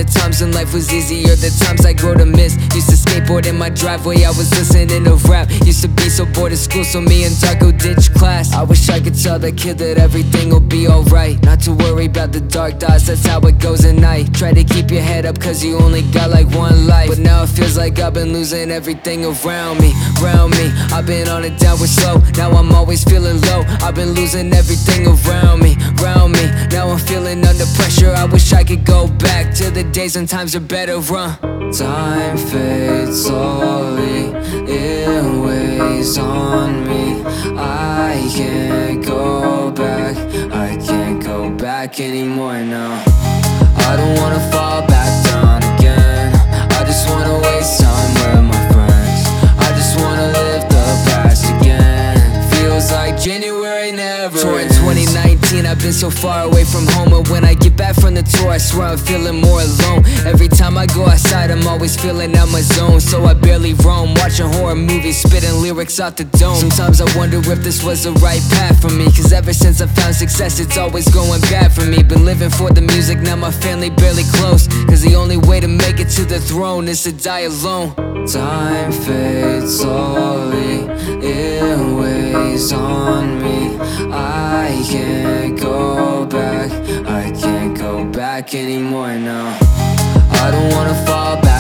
times when life was easier, the times I grow to miss. Used to skateboard in my driveway, I was listening to rap. Used to be so bored of school, so me and Darko ditched class. I wish I could tell that kid that everything will be alright, not to worry about the dark thoughts, that's how it goes at night. Try to keep your head up cause you only got like one life, but now it feels like I've been losing everything around me. I've been on a downward slope, now I'm always feeling low. I've been losing everything around me. Now I'm feeling under pressure, I wish I could go back to the days when times are better, Time fades slowly, it weighs on me. I can't go back, I can't go back anymore now. I don't wanna fall back down again, I just wanna waste time with my friends. I just wanna live the past again, feels like January never ends. In 2019, I've been so far away from home, and when I get back from the tour, I swear I'm feeling more alone. Every time I go outside, I'm always feeling out my zone, so I barely roam, watching horror movies, spitting lyrics out the dome. Sometimes I wonder if this was the right path for me, cause ever since I found success, it's always going bad for me. Been living for the music, now my family barely close, cause the only way to make it to the throne is to die alone. Time fades slowly, it weighs on me. I can't go back, I can't go back anymore now. I don't wanna fall back